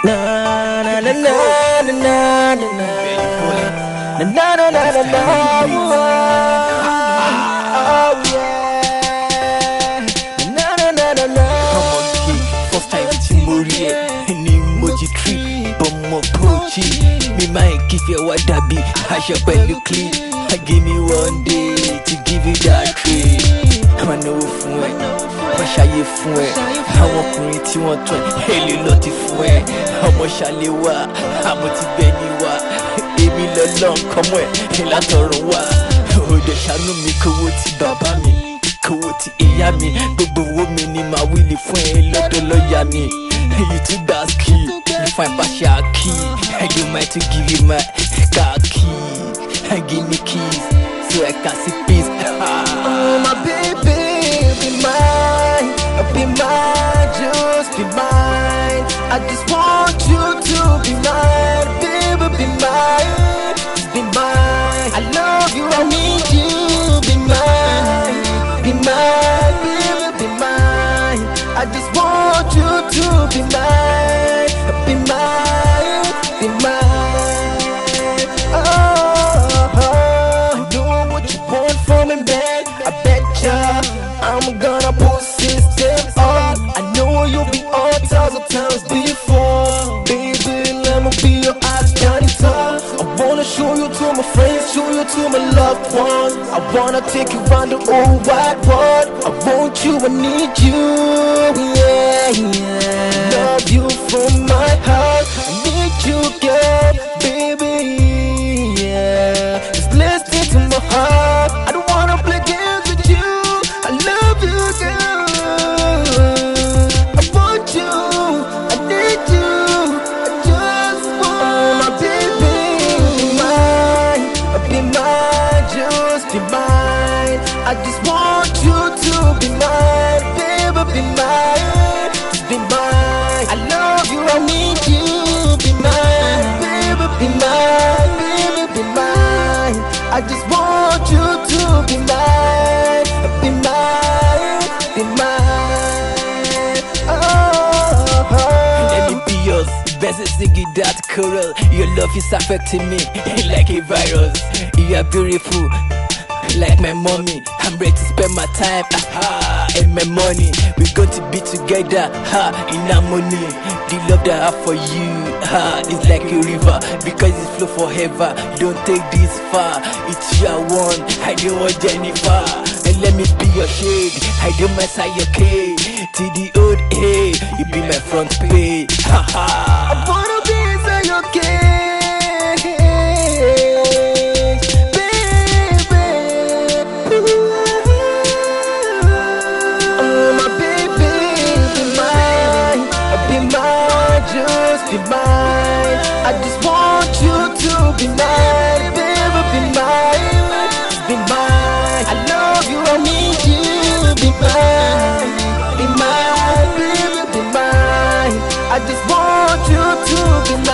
Na na na na na na na na na na na na. Oh yeah. Na na na na na. Come on, kid. First time to Morie. Any emoji tree, but more pochi. Me might give you what that be. I shall bet you clean. Give me one day to give you that tree. I know fún ẹ, wọ́n ṣayé fún ẹ. Àwọn ọkùnrin tí wọ́n tún èlé lọ ti fún ẹ. Ọmọ ṣàlẹ̀ wá, àmọ́ ti bẹ́ẹ̀ ni wá. Èmi lọ́lọ́ nǹkan mọ́ ẹ̀ látọ̀run wá. Òde ṣàánú mi kówó ti bàbá mi, kówó ti ìyá mi. Gbogbo owó mi ni màá wílì fún ẹ lọ́dọ̀ lọ́ọ̀yà mi. You too dasky, you find partial key. I do mind to give you my car key. Give me keys so I can see peace. Oh my baby, be mine, just be mine. I just want you to be mine, baby, be mine, just be mine. I love you, I need you, be mine, baby, be mine. I just want you to be mine, be mine, be mine. Oh. I'm gonna put system on. I know you'll be on 1,000 times before. Baby, let me be your eyes janitor. I wanna show you to my friends, show you to my loved ones. I wanna take you round the whole wide world. I want you, I need you, yeah, yeah. Love you from my heart. I need you, girl, baby, yeah. Just listen to my heart. I don't wanna play games with you. I love you, girl. I want you, I need you. I just want my baby. Be mine, just be mine. I just want you to be mine, baby, be mine, just be mine. I love you, I need you, be mine, baby, be mine, baby, be mine. I just want you to be mine, be mine, be mine. Oh, let me be yours. Best singing that choral. Your love is affecting me like a virus. You are beautiful like my mommy. I'm ready to spend my time and my money. We're going to be together in harmony. The love that I have for you is like a river because it flow forever. Don't take this far. It's your one. I don't want Jennifer. And let me be your shade. I don't mess up your K. To the old A, you be my front page. I wanna be inside your cage, baby. Oh my baby, be mine, just be mine. I just want you to be mine, baby, be mine, just be mine. I love you, I need you, be mine, be mine, baby, be mine. I just want you to be mine.